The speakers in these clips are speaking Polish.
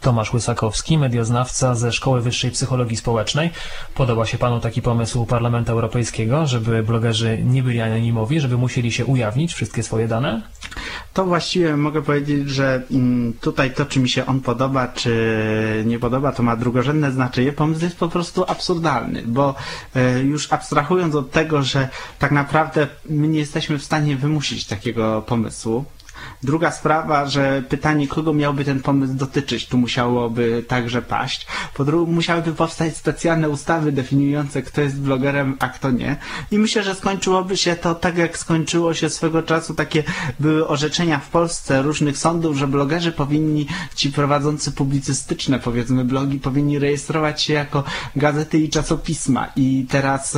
Tomasz Łysakowski, medioznawca ze Szkoły Wyższej Psychologii Społecznej. Podoba się panu taki pomysł Parlamentu Europejskiego, żeby blogerzy nie byli anonimowi, żeby musieli się ujawnić wszystkie swoje dane? To właściwie mogę powiedzieć, że tutaj to, czy mi się on podoba, czy nie podoba, to ma drugorzędne znaczenie. Pomysł jest po prostu absurdalny, bo już abstrahując od tego, że tak naprawdę my nie jesteśmy w stanie wymusić takiego pomysłu. Druga sprawa, że pytanie, kogo miałby ten pomysł dotyczyć, tu musiałoby także paść. Po drugie, musiałyby powstać specjalne ustawy definiujące, kto jest blogerem, a kto nie. I myślę, że skończyłoby się to tak, jak skończyło się swego czasu. Takie były orzeczenia w Polsce różnych sądów, że blogerzy powinni, ci prowadzący publicystyczne, powiedzmy, blogi, powinni rejestrować się jako gazety i czasopisma. I teraz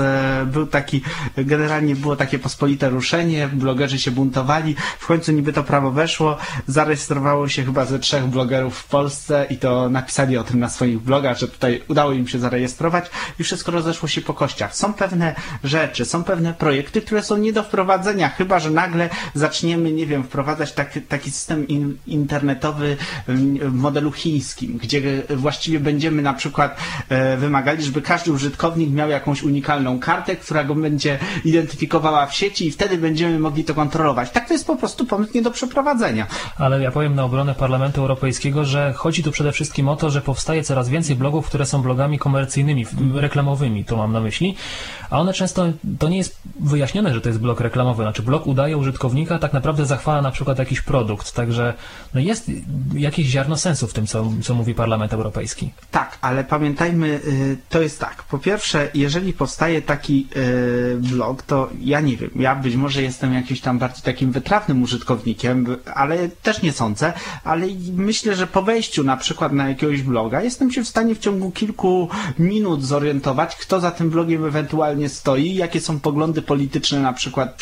generalnie było takie pospolite ruszenie, blogerzy się buntowali, w końcu niby to prawo weszło, zarejestrowało się chyba ze 3 blogerów w Polsce i to napisali o tym na swoich blogach, że tutaj udało im się zarejestrować i wszystko rozeszło się po kościach. Są pewne rzeczy, są pewne projekty, które są nie do wprowadzenia, chyba że nagle zaczniemy, nie wiem, wprowadzać taki system internetowy w modelu chińskim, gdzie właściwie będziemy na przykład wymagali, żeby każdy użytkownik miał jakąś unikalną kartę, która go będzie identyfikowała w sieci i wtedy będziemy mogli to kontrolować. Tak to jest po prostu pomysł nie do przeprowadzenia. Ale ja powiem na obronę Parlamentu Europejskiego, że chodzi tu przede wszystkim o to, że powstaje coraz więcej blogów, które są blogami komercyjnymi, reklamowymi, to mam na myśli, a one często, to nie jest wyjaśnione, że to jest blog reklamowy, znaczy blog udaje użytkownika, tak naprawdę zachwala na przykład jakiś produkt, także no jest jakieś ziarno sensu w tym, co mówi Parlament Europejski. Tak, ale pamiętajmy, to jest tak, po pierwsze, jeżeli powstaje taki blog, to ja nie wiem, ja być może jestem jakimś tam bardziej takim wytrawnym użytkownikiem, ale też nie sądzę, ale myślę, że po wejściu na przykład na jakiegoś bloga jestem się w stanie w ciągu kilku minut zorientować, kto za tym blogiem ewentualnie stoi, jakie są poglądy polityczne na przykład,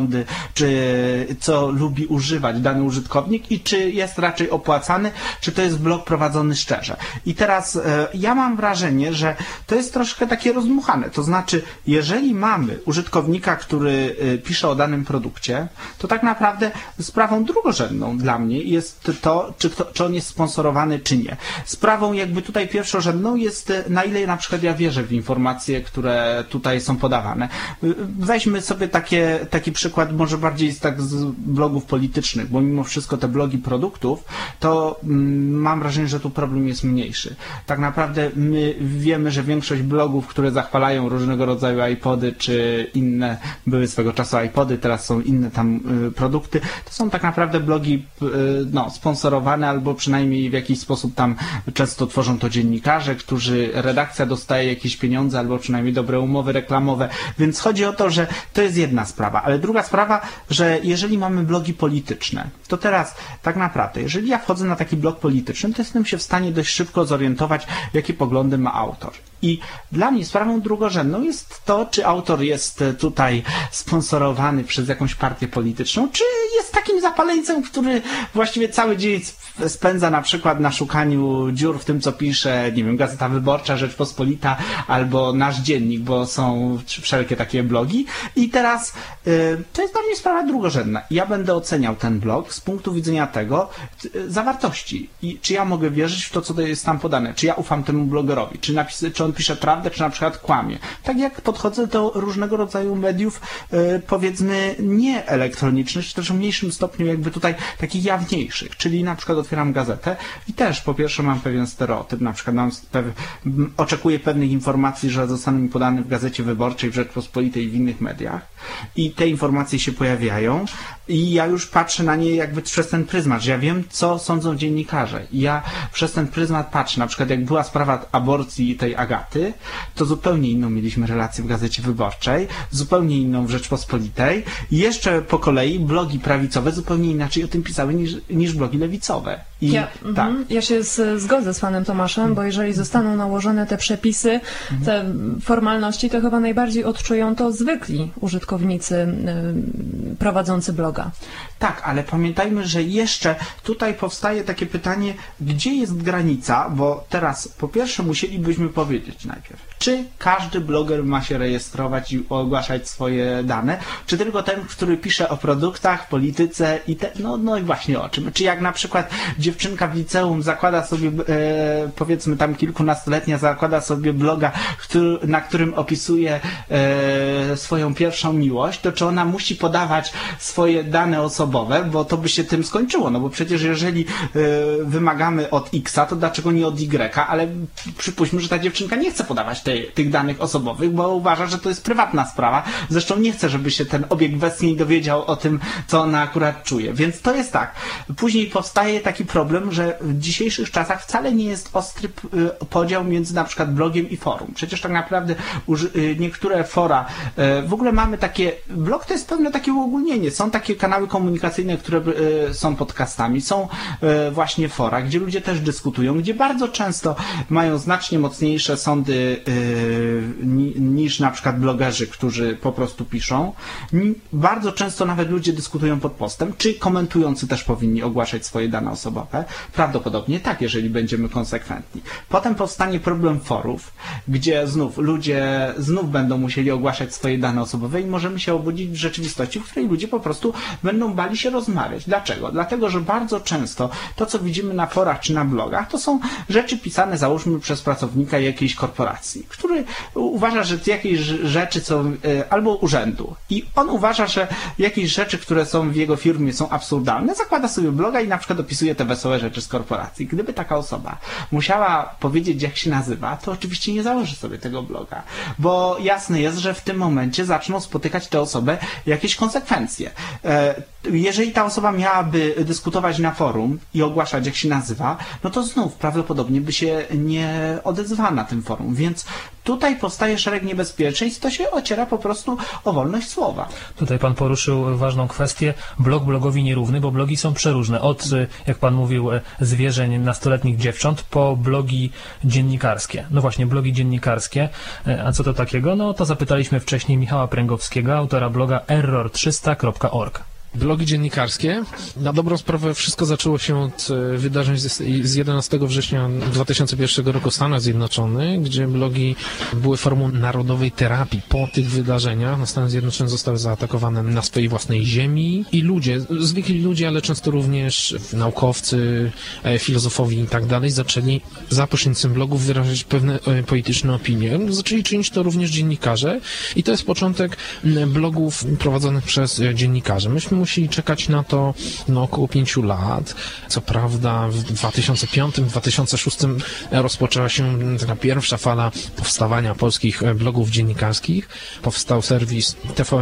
czy co lubi używać dany użytkownik i czy jest raczej opłacany, czy to jest blog prowadzony szczerze. I teraz ja mam wrażenie, że to jest troszkę takie rozdmuchane, to znaczy, jeżeli mamy użytkownika, który pisze o danym produkcie, to tak naprawdę sprawą drugorzędną dla mnie jest to, czy on jest sponsorowany, czy nie. Sprawą jakby tutaj pierwszorzędną jest, na ile na przykład ja wierzę w informacje, które tutaj są podawane. Weźmy sobie taki przykład może bardziej z blogów politycznych, bo mimo wszystko te blogi produktów, to mam wrażenie, że tu problem jest mniejszy. Tak naprawdę my wiemy, że większość blogów, które zachwalają różnego rodzaju iPody, czy inne, były swego czasu iPody, teraz są inne tam produkty, to są tak naprawdę blogi sponsorowane, albo przynajmniej w jakiś sposób tam często tworzą to dziennikarze, redakcja dostaje jakieś pieniądze, albo przynajmniej dobre umowy reklamowe, więc chodzi o to, że to jest jedna sprawa, ale druga sprawa, że jeżeli mamy blogi polityczne, to teraz tak naprawdę, jeżeli ja wchodzę na taki blog polityczny, to jestem się w stanie dość szybko zorientować, jakie poglądy ma autor. I dla mnie sprawą drugorzędną jest to, czy autor jest tutaj sponsorowany przez jakąś partię polityczną, czy jest takim zapaleńcem, który właściwie cały dzień spędza na przykład na szukaniu dziur w tym, co pisze, nie wiem, Gazeta Wyborcza, Rzeczpospolita albo Nasz Dziennik, bo są wszelkie takie blogi. I teraz to jest dla mnie sprawa drugorzędna. Ja będę oceniał ten blog z punktu widzenia tego zawartości. I czy ja mogę wierzyć w to, co jest tam podane? Czy ja ufam temu blogerowi? Czy on pisze prawdę, czy na przykład kłamie? Tak jak podchodzę do różnego rodzaju mediów, powiedzmy, nie elektronicznych, czy też w mniejszym stopniu jakby tutaj takich jawniejszych. Czyli na przykład otwieram gazetę i też po pierwsze mam pewien stereotyp, na przykład oczekuję pewnych informacji, że zostaną mi podane w Gazecie Wyborczej, w Rzeczpospolitej i w innych mediach i te informacje się pojawiają i ja już patrzę na nie jakby przez ten pryzmat, że ja wiem, co sądzą dziennikarze i ja przez ten pryzmat patrzę, na przykład jak była sprawa aborcji tej Agaty, to zupełnie inną mieliśmy relację w Gazecie Wyborczej, zupełnie inną w Rzeczpospolitej i jeszcze po kolei blogi prawicowe zupełnie inaczej o tym pisały niż blogi lewicowe. Ja się zgodzę z panem Tomaszem, bo jeżeli zostaną nałożone te przepisy, te formalności, to chyba najbardziej odczują to zwykli użytkownicy prowadzący bloga. Tak, ale pamiętajmy, że jeszcze tutaj powstaje takie pytanie, gdzie jest granica, bo teraz po pierwsze musielibyśmy powiedzieć najpierw, czy każdy bloger ma się rejestrować i ogłaszać swoje dane, czy tylko ten, który pisze o produktach, polityce i no i właśnie o czym. Czy jak na przykład dziewczynka w liceum zakłada sobie, powiedzmy tam kilkunastoletnia, zakłada sobie bloga, na którym opisuje swoją pierwszą miłość, to czy ona musi podawać swoje dane osobowe, bo to by się tym skończyło, no bo przecież jeżeli wymagamy od X-a, to dlaczego nie od Y, ale przypuśćmy, że ta dziewczynka nie chce podawać tych danych osobowych, bo uważa, że to jest prywatna sprawa, zresztą nie chce, żeby się ten obiekt westchnień dowiedział o tym, co ona akurat czuje, więc to jest tak. Później powstaje taki problem, że w dzisiejszych czasach wcale nie jest ostry podział między na przykład blogiem i forum. Przecież tak naprawdę niektóre fora, w ogóle mamy takie, blog to jest pewne takie uogólnienie, są takie kanały komunikacyjne, które są podcastami, są właśnie fora, gdzie ludzie też dyskutują, gdzie bardzo często mają znacznie mocniejsze sądy niż na przykład blogerzy, którzy po prostu piszą. Bardzo często nawet ludzie dyskutują pod postem, czy komentujący też powinni ogłaszać swoje dane osobowe. Prawdopodobnie tak, jeżeli będziemy konsekwentni. Potem powstanie problem forów, gdzie ludzie będą musieli ogłaszać swoje dane osobowe i możemy się obudzić w rzeczywistości, w której ludzie po prostu będą bali się rozmawiać. Dlaczego? Dlatego, że bardzo często to, co widzimy na forach czy na blogach, to są rzeczy pisane, załóżmy, przez pracownika jakiejś korporacji, który uważa, że jakieś rzeczy są, albo urzędu, i on uważa, że jakieś rzeczy, które są w jego firmie, są absurdalne, zakłada sobie bloga i na przykład opisuje te wesołe rzeczy z korporacji. Gdyby taka osoba musiała powiedzieć, jak się nazywa, to oczywiście nie założy sobie tego bloga, bo jasne jest, że w tym momencie zaczną spotykać tę osobę jakieś konsekwencje. Jeżeli ta osoba miałaby dyskutować na forum i ogłaszać, jak się nazywa, no to znów prawdopodobnie by się nie odezwała na tym forum, więc tutaj powstaje szereg niebezpieczeństw, to się ociera po prostu o wolność słowa. Tutaj pan poruszył ważną kwestię. Blog blogowi nierówny, bo blogi są przeróżne. Od, jak pan mówił, zwierzeń nastoletnich dziewcząt po blogi dziennikarskie. No właśnie, blogi dziennikarskie. A co to takiego? No to zapytaliśmy wcześniej Michała Pręgowskiego, autora bloga error300.org. Blogi dziennikarskie. Na dobrą sprawę wszystko zaczęło się od wydarzeń z 11 września 2001 roku w Stanach Zjednoczonych, gdzie blogi były formą narodowej terapii po tych wydarzeniach. Stany Zjednoczone zostały zaatakowane na swojej własnej ziemi i ludzie, zwykli ludzie, ale często również naukowcy, filozofowie i tak dalej, zaczęli za pośrednictwem blogów wyrażać pewne polityczne opinie. Zaczęli czynić to również dziennikarze i to jest początek blogów prowadzonych przez dziennikarzy. Myśmy musieli czekać na to około 5 lat. Co prawda w 2005-2006 rozpoczęła się taka pierwsza fala powstawania polskich blogów dziennikarskich. Powstał serwis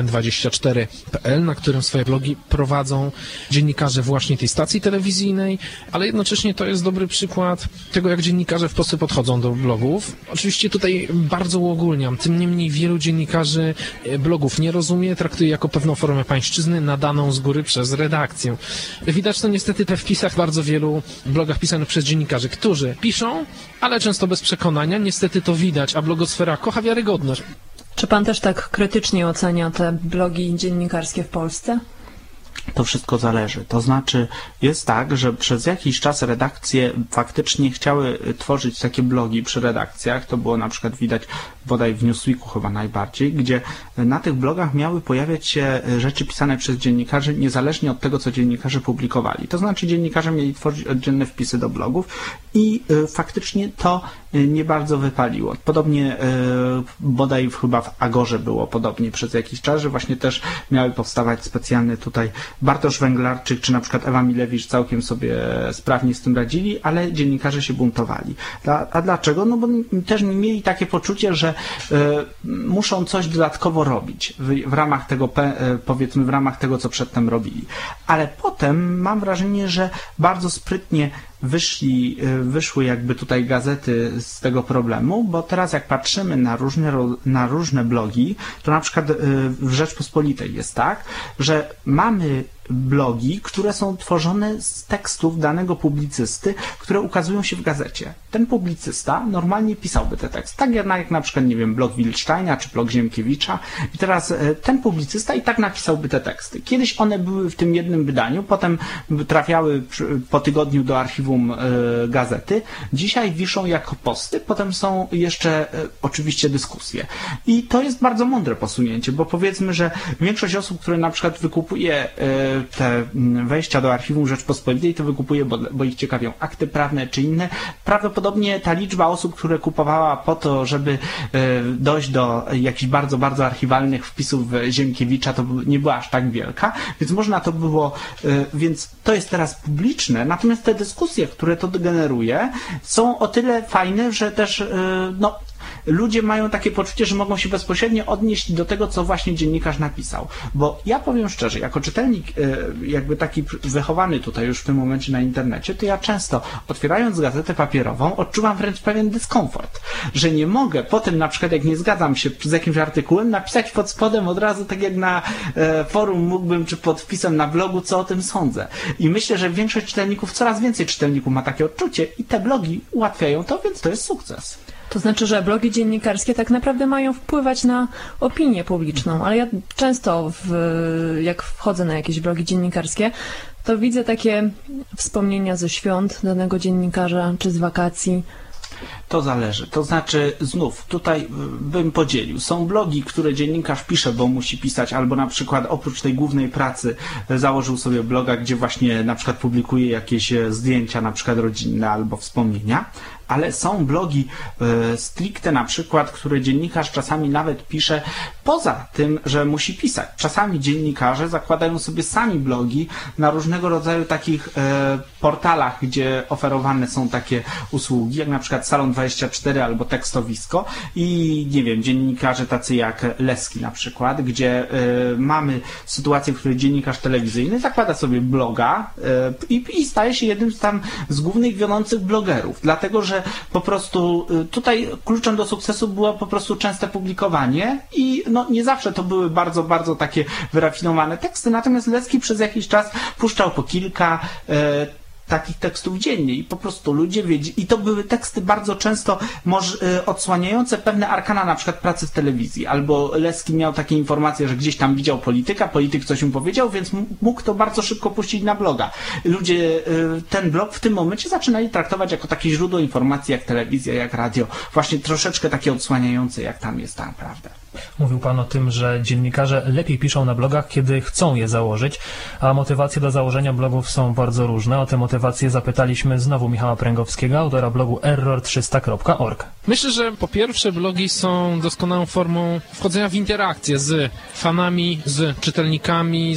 tvn24.pl, na którym swoje blogi prowadzą dziennikarze właśnie tej stacji telewizyjnej, ale jednocześnie to jest dobry przykład tego, jak dziennikarze w Polsce podchodzą do blogów. Oczywiście tutaj bardzo uogólniam, tym niemniej wielu dziennikarzy blogów nie rozumie, traktuje jako pewną formę pańszczyzny nadaną z góry przez redakcję. Widać to niestety we wpisach bardzo wielu blogach pisanych przez dziennikarzy, którzy piszą, ale często bez przekonania. Niestety to widać, a blogosfera kocha wiarygodność. Czy pan też tak krytycznie ocenia te blogi dziennikarskie w Polsce? To wszystko zależy. To znaczy jest tak, że przez jakiś czas redakcje faktycznie chciały tworzyć takie blogi przy redakcjach. To było na przykład widać bodaj w Newsweeku chyba najbardziej, gdzie na tych blogach miały pojawiać się rzeczy pisane przez dziennikarzy niezależnie od tego, co dziennikarze publikowali. To znaczy dziennikarze mieli tworzyć oddzielne wpisy do blogów i faktycznie to nie bardzo wypaliło. Podobnie bodaj chyba w Agorze było podobnie przez jakiś czas, że właśnie też miały powstawać specjalne tutaj Bartosz Węglarczyk czy na przykład Ewa Milewicz całkiem sobie sprawnie z tym radzili, ale dziennikarze się buntowali. A dlaczego? No bo też mieli takie poczucie, że muszą coś dodatkowo robić w ramach tego, powiedzmy w ramach tego, co przedtem robili. Ale potem mam wrażenie, że bardzo sprytnie wyszły jakby tutaj gazety z tego problemu, bo teraz jak patrzymy na różne blogi, to na przykład w Rzeczpospolitej jest tak, że mamy blogi, które są tworzone z tekstów danego publicysty, które ukazują się w gazecie. Ten publicysta normalnie pisałby te teksty. Tak jak na przykład, nie wiem, blog Wilcztajna czy blog Ziemkiewicza. I teraz ten publicysta i tak napisałby te teksty. Kiedyś one były w tym jednym wydaniu, potem trafiały po tygodniu do archiwum archiwum gazety, dzisiaj wiszą jako posty, potem są jeszcze oczywiście dyskusje. I to jest bardzo mądre posunięcie, bo powiedzmy, że większość osób, które na przykład wykupuje te wejścia do archiwum Rzeczpospolitej, to wykupuje, bo ich ciekawią akty prawne czy inne. Prawdopodobnie ta liczba osób, które kupowała po to, żeby dojść do jakichś bardzo, bardzo archiwalnych wpisów Ziemkiewicza, to nie była aż tak wielka, więc można to było, więc to jest teraz publiczne, natomiast te dyskusje, które to generuje, są o tyle fajne, że też ludzie mają takie poczucie, że mogą się bezpośrednio odnieść do tego, co właśnie dziennikarz napisał. Bo ja powiem szczerze, jako czytelnik jakby taki wychowany tutaj już w tym momencie na internecie, to ja często otwierając gazetę papierową odczuwam wręcz pewien dyskomfort, że nie mogę potem na przykład jak nie zgadzam się z jakimś artykułem napisać pod spodem od razu tak jak na forum mógłbym, czy pod wpisem na blogu, co o tym sądzę. I myślę, że większość czytelników, coraz więcej czytelników ma takie odczucie i te blogi ułatwiają to, więc to jest sukces. To znaczy, że blogi dziennikarskie tak naprawdę mają wpływać na opinię publiczną, ale ja często, jak wchodzę na jakieś blogi dziennikarskie, to widzę takie wspomnienia ze świąt danego dziennikarza, czy z wakacji. To zależy. To znaczy, znów, tutaj bym podzielił. Są blogi, które dziennikarz pisze, bo musi pisać, albo na przykład oprócz tej głównej pracy założył sobie bloga, gdzie właśnie na przykład publikuje jakieś zdjęcia, na przykład rodzinne albo wspomnienia. Ale są blogi stricte na przykład, które dziennikarz czasami nawet pisze poza tym, że musi pisać. Czasami dziennikarze zakładają sobie sami blogi na różnego rodzaju takich portalach, gdzie oferowane są takie usługi, jak na przykład Salon 24 albo Tekstowisko i nie wiem, dziennikarze tacy jak Leski na przykład, gdzie mamy sytuację, w której dziennikarz telewizyjny zakłada sobie bloga i staje się jednym z głównych wiodących blogerów, dlatego że po prostu tutaj kluczem do sukcesu było po prostu częste publikowanie i nie zawsze to były bardzo, bardzo takie wyrafinowane teksty, natomiast Leski przez jakiś czas puszczał po kilka takich tekstów dziennie i po prostu ludzie wiedzieli, i to były teksty bardzo często odsłaniające pewne arkana, na przykład pracy w telewizji, albo Leski miał takie informacje, że gdzieś tam widział polityka, polityk coś mu powiedział, więc mógł to bardzo szybko puścić na bloga. Ludzie ten blog w tym momencie zaczynali traktować jako takie źródło informacji, jak telewizja, jak radio, właśnie troszeczkę takie odsłaniające, jak tam jest tak naprawdę. Mówił Pan o tym, że dziennikarze lepiej piszą na blogach, kiedy chcą je założyć, a motywacje do założenia blogów są bardzo różne. O te motywacje zapytaliśmy znowu Michała Pręgowskiego, autora blogu error300.org. Myślę, że po pierwsze blogi są doskonałą formą wchodzenia w interakcję z fanami, z czytelnikami,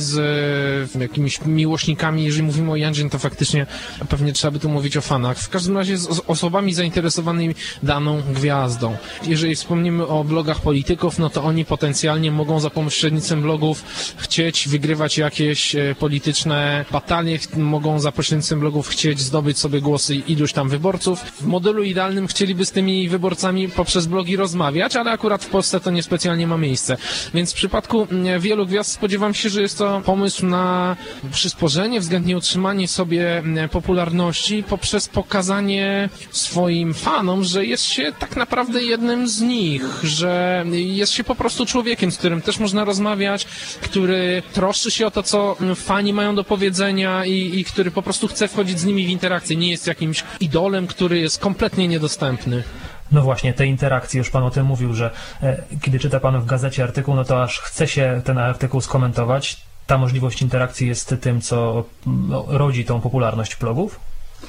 z jakimiś miłośnikami. Jeżeli mówimy o Jandzie, to faktycznie pewnie trzeba by tu mówić o fanach. W każdym razie z osobami zainteresowanymi daną gwiazdą. Jeżeli wspomnimy o blogach polityków, to oni potencjalnie mogą za pośrednictwem blogów chcieć wygrywać jakieś polityczne batalie, mogą za pośrednictwem blogów chcieć zdobyć sobie głosy iluś tam wyborców. W modelu idealnym chcieliby z tymi wyborcami poprzez blogi rozmawiać, ale akurat w Polsce to niespecjalnie ma miejsce. Więc w przypadku wielu gwiazd spodziewam się, że jest to pomysł na przysporzenie, względnie utrzymanie sobie popularności poprzez pokazanie swoim fanom, że jest się tak naprawdę jednym z nich, że jest się po prostu człowiekiem, z którym też można rozmawiać, który troszczy się o to, co fani mają do powiedzenia i który po prostu chce wchodzić z nimi w interakcję. Nie jest jakimś idolem, który jest kompletnie niedostępny. No właśnie, te interakcje, już Pan o tym mówił, że kiedy czyta Pan w gazecie artykuł, to aż chce się ten artykuł skomentować. Ta możliwość interakcji jest tym, co rodzi tą popularność blogów?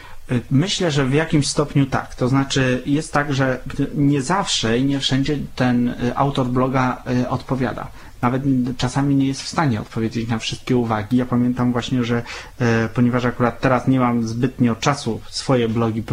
Myślę, że w jakimś stopniu tak. To znaczy jest tak, że nie zawsze i nie wszędzie ten autor bloga odpowiada. Nawet czasami nie jest w stanie odpowiedzieć na wszystkie uwagi. Ja pamiętam właśnie, że ponieważ akurat teraz nie mam zbytnio czasu swoje blogi,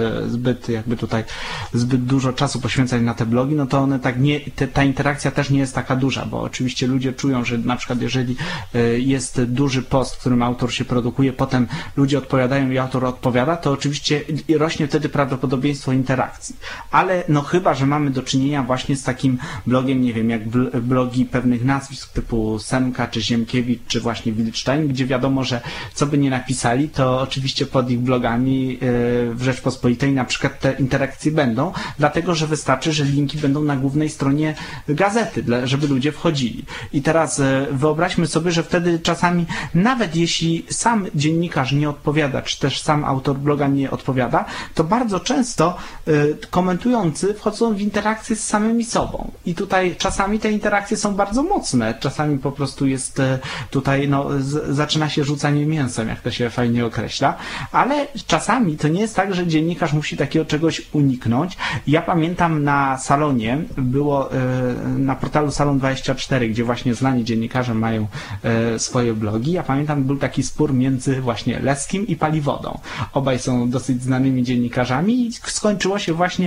zbyt dużo czasu poświęcać na te blogi, to one tak ta interakcja też nie jest taka duża, bo oczywiście ludzie czują, że na przykład jeżeli jest duży post, w którym autor się produkuje, potem ludzie odpowiadają i autor odpowiada, to oczywiście rośnie wtedy prawdopodobieństwo interakcji. Ale chyba, że mamy do czynienia właśnie z takim blogiem, nie wiem, jak blogi pewnych znanych nazwisk typu Semka, czy Ziemkiewicz, czy właśnie Wildstein, gdzie wiadomo, że co by nie napisali, to oczywiście pod ich blogami w Rzeczpospolitej na przykład te interakcje będą, dlatego, że wystarczy, że linki będą na głównej stronie gazety, żeby ludzie wchodzili. I teraz wyobraźmy sobie, że wtedy czasami, nawet jeśli sam dziennikarz nie odpowiada, czy też sam autor bloga nie odpowiada, to bardzo często komentujący wchodzą w interakcję z samymi sobą. I tutaj czasami te interakcje są bardzo mocne, czasami po prostu jest tutaj, zaczyna się rzucanie mięsem, jak to się fajnie określa, ale czasami to nie jest tak, że dziennikarz musi takiego czegoś uniknąć. Ja pamiętam na Salonie, było na portalu Salon24, gdzie właśnie znani dziennikarze mają swoje blogi. Ja pamiętam, był taki spór między właśnie Leskim i Paliwodą. Obaj są dosyć znanymi dziennikarzami i skończyło się właśnie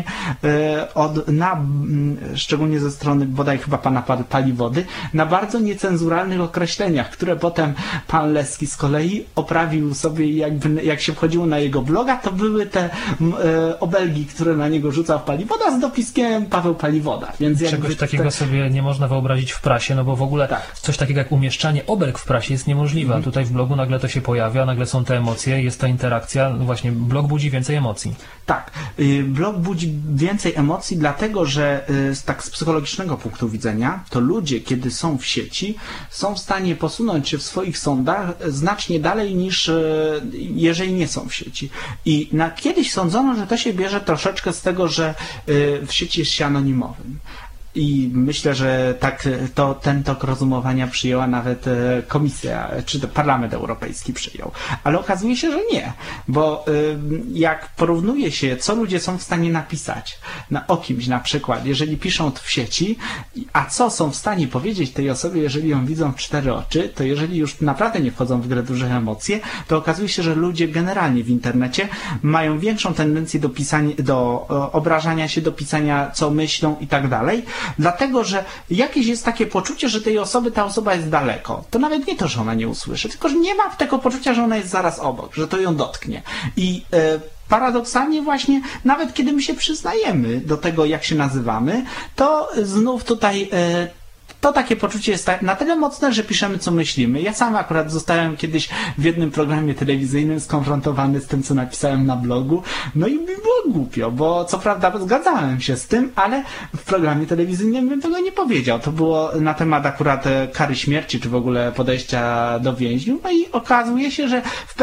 szczególnie ze strony bodaj chyba pana Paliwody, na bardzo niecenzuralnych określeniach, które potem pan Leski z kolei oprawił sobie, jak się wchodziło na jego bloga, to były te obelgi, które na niego rzucał Paliwoda z dopiskiem Paweł Paliwoda. Więc czegoś takiego sobie nie można wyobrazić w prasie, no bo w ogóle coś takiego jak umieszczanie obelg w prasie jest niemożliwe. Tutaj w blogu nagle to się pojawia, nagle są te emocje, jest ta interakcja, no właśnie blog budzi więcej emocji. Tak, blog budzi więcej emocji, dlatego że tak z psychologicznego punktu widzenia, to ludzie, kiedy są w sieci, są w stanie posunąć się w swoich sądach znacznie dalej niż jeżeli nie są w sieci. I kiedyś sądzono, że to się bierze troszeczkę z tego, że w sieci jest się anonimowym. I myślę, że ten tok rozumowania przyjęła nawet Komisja, czy to Parlament Europejski przyjął. Ale okazuje się, że nie, bo jak porównuje się, co ludzie są w stanie napisać o kimś na przykład, jeżeli piszą to w sieci, a co są w stanie powiedzieć tej osobie, jeżeli ją widzą w 4 oczy, to jeżeli już naprawdę nie wchodzą w grę duże emocje, to okazuje się, że ludzie generalnie w internecie mają większą tendencję do obrażania się, do pisania, co myślą i tak dalej, dlatego, że jakieś jest takie poczucie, że ta osoba jest daleko. To nawet nie to, że ona nie usłyszy, tylko że nie ma tego poczucia, że ona jest zaraz obok, że to ją dotknie. I paradoksalnie właśnie, nawet kiedy my się przyznajemy do tego, jak się nazywamy, to znów tutaj to takie poczucie jest na tyle mocne, że piszemy, co myślimy. Ja sam akurat zostałem kiedyś w jednym programie telewizyjnym skonfrontowany z tym, co napisałem na blogu. No i mi było głupio, bo co prawda zgadzałem się z tym, ale w programie telewizyjnym bym tego nie powiedział. To było na temat akurat kary śmierci, czy w ogóle podejścia do więźniów. No i okazuje się, że w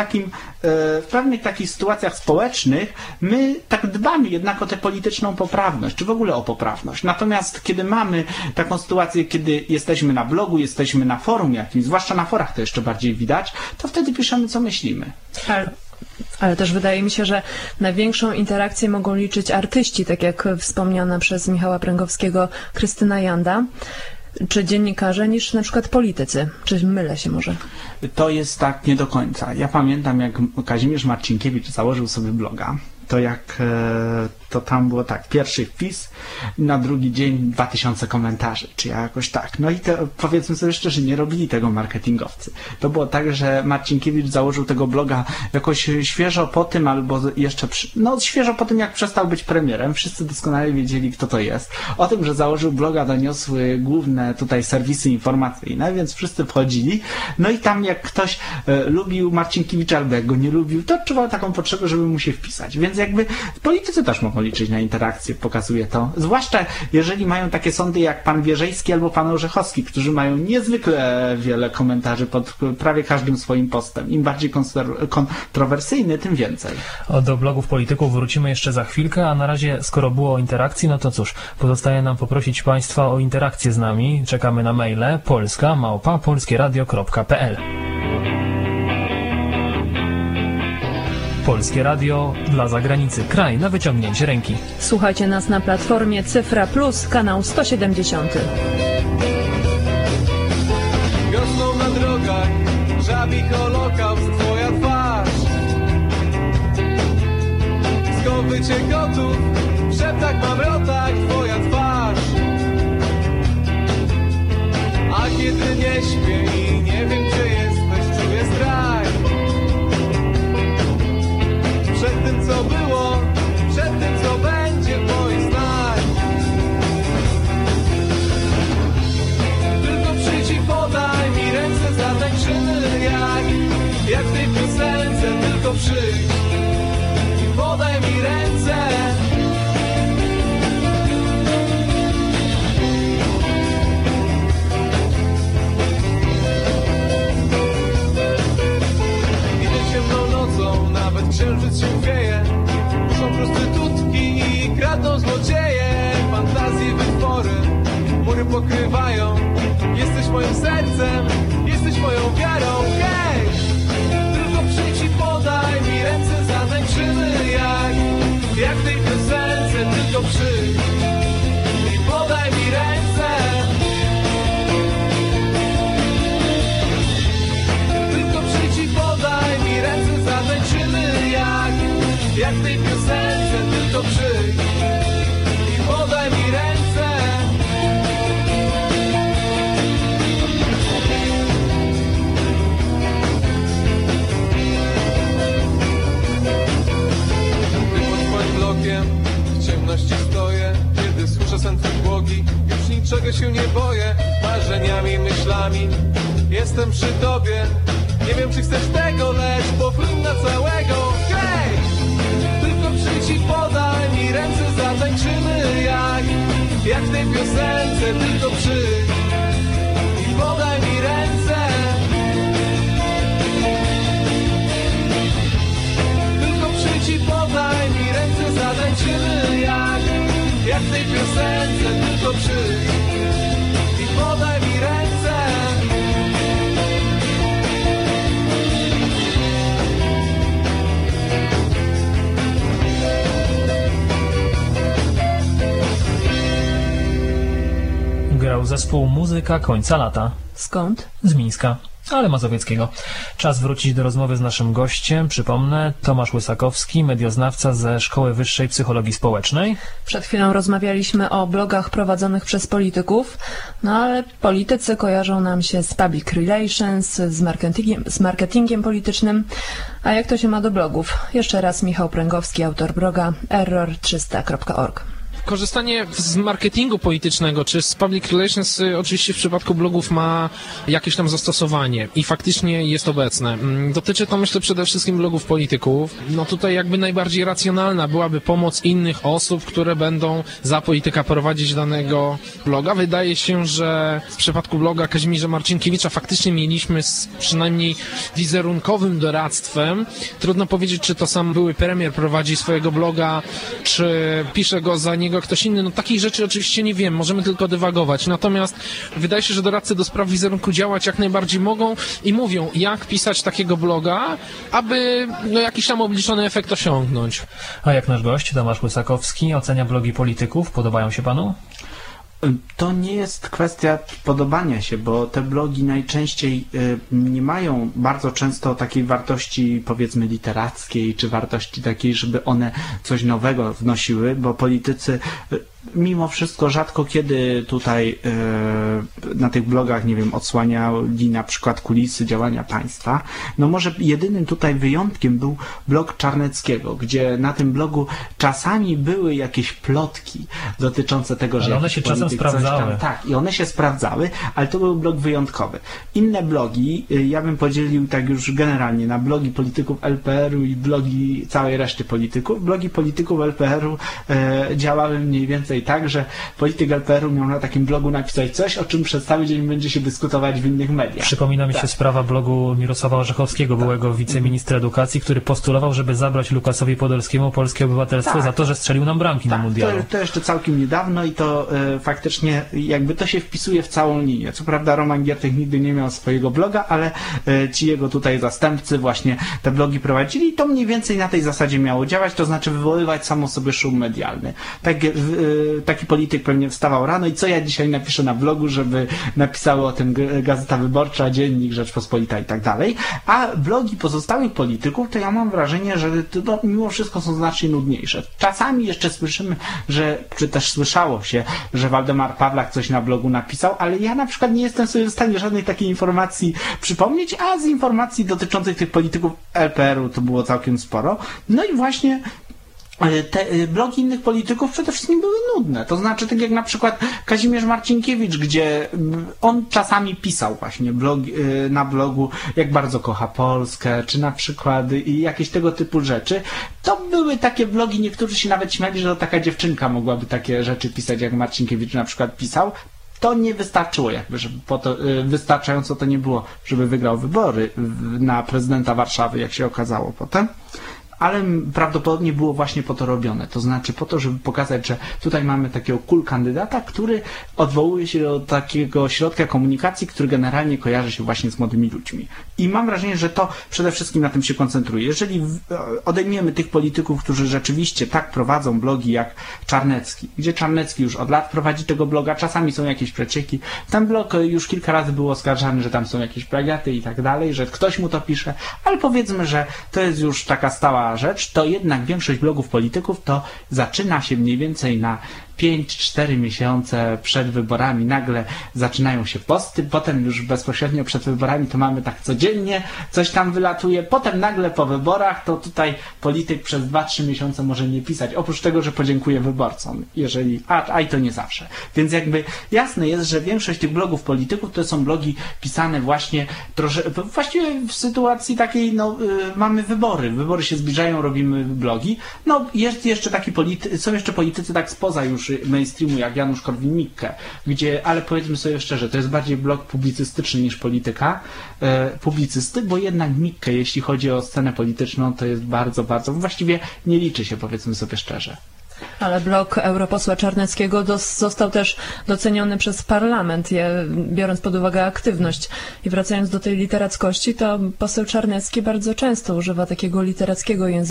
pewnych takich sytuacjach społecznych my tak dbamy jednak o tę polityczną poprawność, czy w ogóle o poprawność. Natomiast kiedy mamy taką sytuację, kiedy jesteśmy na blogu, jesteśmy na forum jakimś, zwłaszcza na forach to jeszcze bardziej widać, to wtedy piszemy, co myślimy. Ale też wydaje mi się, że największą interakcję mogą liczyć artyści, tak jak wspomniana przez Michała Pręgowskiego Krystyna Janda, czy dziennikarze, niż na przykład politycy. Czy mylę się może? To jest tak nie do końca. Ja pamiętam, jak Kazimierz Marcinkiewicz założył sobie bloga, to tam było tak, pierwszy wpis, na drugi dzień 2000 komentarzy, czy jakoś tak. No i to, powiedzmy sobie szczerze, nie robili tego marketingowcy. To było tak, że Marcinkiewicz założył tego bloga jakoś świeżo po tym, albo jeszcze świeżo po tym, jak przestał być premierem. Wszyscy doskonale wiedzieli, kto to jest. O tym, że założył bloga, doniosły główne tutaj serwisy informacyjne, więc wszyscy wchodzili. No i tam jak ktoś lubił Marcinkiewicza, albo jak go nie lubił, to odczuwał taką potrzebę, żeby mu się wpisać. Więc jakby politycy też mogą liczyć na interakcję, pokazuje to. Zwłaszcza jeżeli mają takie sądy jak pan Wierzejski albo pan Orzechowski, którzy mają niezwykle wiele komentarzy pod prawie każdym swoim postem. Im bardziej kontrowersyjny, tym więcej. Do blogów polityków wrócimy jeszcze za chwilkę, a na razie, skoro było o interakcji, no to cóż, pozostaje nam poprosić Państwa o interakcję z nami. Czekamy na maile polska@polskieradio.pl. Polskie Radio dla zagranicy. Kraj na wyciągnięcie ręki. Słuchajcie nas na platformie Cyfra Plus, kanał 170. Wiosną na drogach żabi holokaust, twoja twarz. Zdobycie kotów, w szeptach mamrotach, twoja twarz. A kiedy nie śpię i nie wiem, gdzie jesteś, czuję strach. Przed tym, co było, przed tym, co będzie w moich snach. pokrywają. Jesteś moim sercem, jesteś moją wiarą, hej! Tylko przyjdź i podaj mi ręce, zatańczymy jak w tej piosence. Tylko przyjdź i podaj mi ręce. Tylko przyjdź i podaj mi ręce, zatańczymy jak w tej piosence. Tylko przyjdź i podaj mi ręce. W ciemności stoję, kiedy słyszę sen twój błogi. Już niczego się nie boję, marzeniami, myślami jestem przy tobie. Nie wiem, czy chcesz tego, lecz pofrun na całego. Hej! Tylko przyjdź i podaj mi ręce, zatańczymy jak w tej piosence. Tylko przyjdź i podaj mi ręce. Tylko przyjdź i podaj mi ręce, zatańczymy jak w tej piosence. Tylko przyjdź i podaj mi ręce. Grał zespół Muzyka Końca Lata. Skąd? Z Mińska, ale mazowieckiego. Czas wrócić do rozmowy z naszym gościem. Przypomnę, Tomasz Łysakowski, medioznawca ze Szkoły Wyższej Psychologii Społecznej. Przed chwilą rozmawialiśmy o blogach prowadzonych przez polityków, no ale politycy kojarzą nam się z public relations, z marketingiem politycznym. A jak to się ma do blogów? Jeszcze raz Michał Pręgowski, autor bloga error300.org. Korzystanie z marketingu politycznego czy z public relations oczywiście w przypadku blogów ma jakieś tam zastosowanie i faktycznie jest obecne. Dotyczy to, myślę, przede wszystkim blogów polityków. No tutaj jakby najbardziej racjonalna byłaby pomoc innych osób, które będą za polityka prowadzić danego bloga. Wydaje się, że w przypadku bloga Kazimierza Marcinkiewicza faktycznie mieliśmy z przynajmniej wizerunkowym doradztwem. Trudno powiedzieć, czy to sam były premier prowadzi swojego bloga, czy pisze go za niego ktoś inny. No takich rzeczy oczywiście nie wiem, możemy tylko dywagować. Natomiast wydaje się, że doradcy do spraw wizerunku działać jak najbardziej mogą i mówią, jak pisać takiego bloga, aby jakiś tam obliczony efekt osiągnąć. A jak nasz gość, Tomasz Łysakowski, ocenia blogi polityków? Podobają się panu? To nie jest kwestia podobania się, bo te blogi najczęściej nie mają bardzo często takiej wartości, powiedzmy, literackiej, czy wartości takiej, żeby one coś nowego wnosiły, bo politycy mimo wszystko rzadko kiedy tutaj na tych blogach, nie wiem, odsłaniali na przykład kulisy działania państwa. No może jedynym tutaj wyjątkiem był blog Czarneckiego, gdzie na tym blogu czasami były jakieś plotki dotyczące tego, że... Ale one się czasem sprawdzały. Tak, i one się sprawdzały, ale to był blog wyjątkowy. Inne blogi, ja bym podzielił tak już generalnie na blogi polityków LPR-u i blogi całej reszty polityków. Blogi polityków LPR-u działały mniej więcej tak, że polityk LPR-u miał na takim blogu napisać coś, o czym przez cały dzień będzie się dyskutować w innych mediach. Przypomina mi się sprawa blogu Mirosława Orzechowskiego, byłego wiceministra edukacji, który postulował, żeby zabrać Lukasowi Podolskiemu polskie obywatelstwo za to, że strzelił nam bramki na mundialu. To jeszcze całkiem niedawno i to faktycznie jakby to się wpisuje w całą linię. Co prawda Roman Giertych nigdy nie miał swojego bloga, ale ci jego tutaj zastępcy właśnie te blogi prowadzili i to mniej więcej na tej zasadzie miało działać, to znaczy wywoływać samo sobie szum medialny. Taki polityk pewnie wstawał rano i co ja dzisiaj napiszę na blogu, żeby napisały o tym Gazeta Wyborcza, Dziennik, Rzeczpospolita i tak dalej. A blogi pozostałych polityków, to ja mam wrażenie, że to mimo wszystko są znacznie nudniejsze. Czasami jeszcze słyszymy, czy też słyszało się, że Waldemar Pawlak coś na blogu napisał, ale ja na przykład nie jestem sobie w stanie żadnej takiej informacji przypomnieć, a z informacji dotyczących tych polityków LPR-u to było całkiem sporo. No i właśnie te blogi innych polityków przede wszystkim były nudne. To znaczy, tak jak na przykład Kazimierz Marcinkiewicz, gdzie on czasami pisał właśnie na blogu, jak bardzo kocha Polskę, czy na przykład jakieś tego typu rzeczy. To były takie blogi, niektórzy się nawet śmiali, że to taka dziewczynka mogłaby takie rzeczy pisać, jak Marcinkiewicz na przykład pisał. To nie wystarczyło jakby, żeby wystarczająco to nie było, żeby wygrał wybory na prezydenta Warszawy, jak się okazało potem. ale prawdopodobnie było właśnie po to robione. To znaczy po to, żeby pokazać, że tutaj mamy takiego cool kandydata, który odwołuje się do takiego środka komunikacji, który generalnie kojarzy się właśnie z młodymi ludźmi. I mam wrażenie, że to przede wszystkim na tym się koncentruje. Jeżeli odejmiemy tych polityków, którzy rzeczywiście tak prowadzą blogi jak Czarnecki, gdzie Czarnecki już od lat prowadzi tego bloga, czasami są jakieś przecieki. Ten blog już kilka razy był oskarżany, że tam są jakieś plagiaty i tak dalej, że ktoś mu to pisze, ale powiedzmy, że to jest już taka stała rzecz, to jednak większość blogów polityków to zaczyna się mniej więcej na 5-4 miesiące przed wyborami, nagle zaczynają się posty, potem już bezpośrednio przed wyborami to mamy tak codziennie, coś tam wylatuje, potem nagle po wyborach to tutaj polityk przez 2-3 miesiące może nie pisać, oprócz tego, że podziękuję wyborcom, jeżeli, a i to nie zawsze. Więc jakby jasne jest, że większość tych blogów polityków to są blogi pisane właśnie właściwie w sytuacji takiej, mamy wybory się zbliżają, robimy blogi, jest jeszcze taki są jeszcze politycy tak spoza już mainstreamu, jak Janusz Korwin-Mikke, ale powiedzmy sobie szczerze, to jest bardziej blog publicystyczny niż polityka, publicysty, bo jednak Mikke, jeśli chodzi o scenę polityczną, to jest bardzo, bardzo, właściwie nie liczy się, powiedzmy sobie szczerze. Ale blog europosła Czarneckiego został też doceniony przez parlament, biorąc pod uwagę aktywność. I wracając do tej literackości, to poseł Czarnecki bardzo często używa takiego literackiego języka.